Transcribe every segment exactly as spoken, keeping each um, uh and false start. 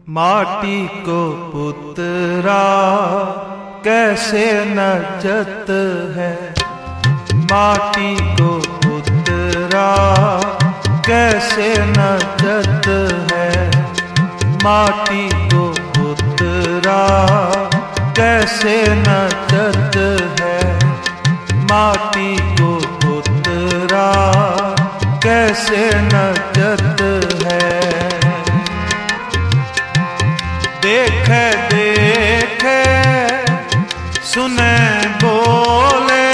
माटी को पुतरा कैसे नचत है, माटी को पुतरा कैसे नचत है, माटी को पुतरा कैसे नचत है, माटी को पुतरा कैसे नचत है। देखे देखे सुने बोले,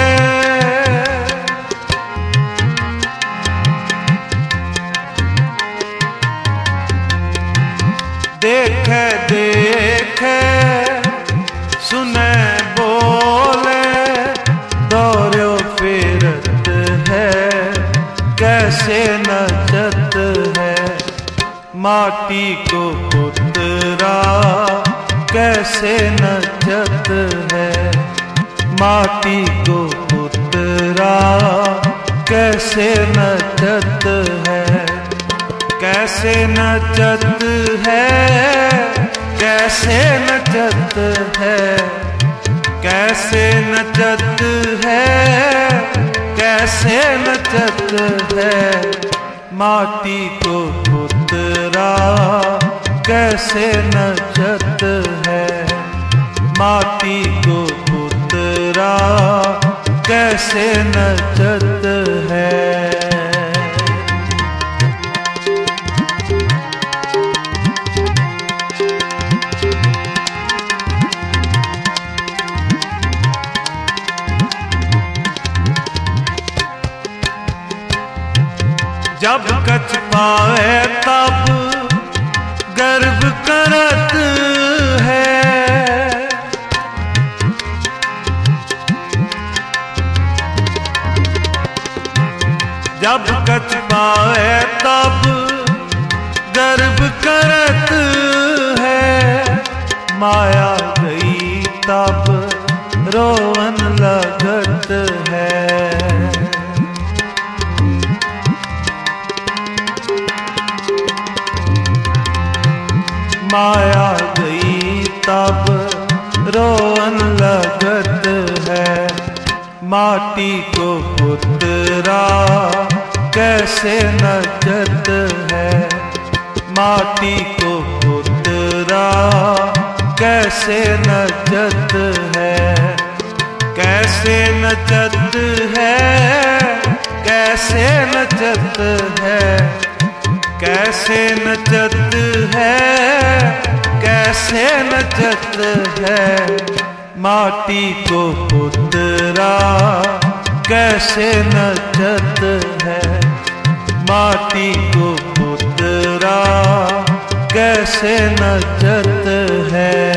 देखे देखे सुने बोले, दौड़ो फिरत है कैसे नचत है, माटी को पुतरा कैसे नचत है, माटी को पुतरा कैसे नचत है, कैसे नचत है, कैसे नचत है, कैसे नचत है, कैसे नचत है, माटी को पुतरा कैसे नचत है, माटी को पुतरा कैसे नचत है। जब कच पाए तब गर्व करत है, जब कच पाए तब गर्व करत है, माया गई तब रोवन लगत है, माया गई तब रोवन लगत है, माटी को पुतरा कैसे नचत है, माटी को पुतरा कैसे नचत है, कैसे नचत है, कैसे नचत है, कैसे नचत है, कैसे नचत है, माटी को पुतरा कैसे नचत है, माटी को पुतरा कैसे नचत है।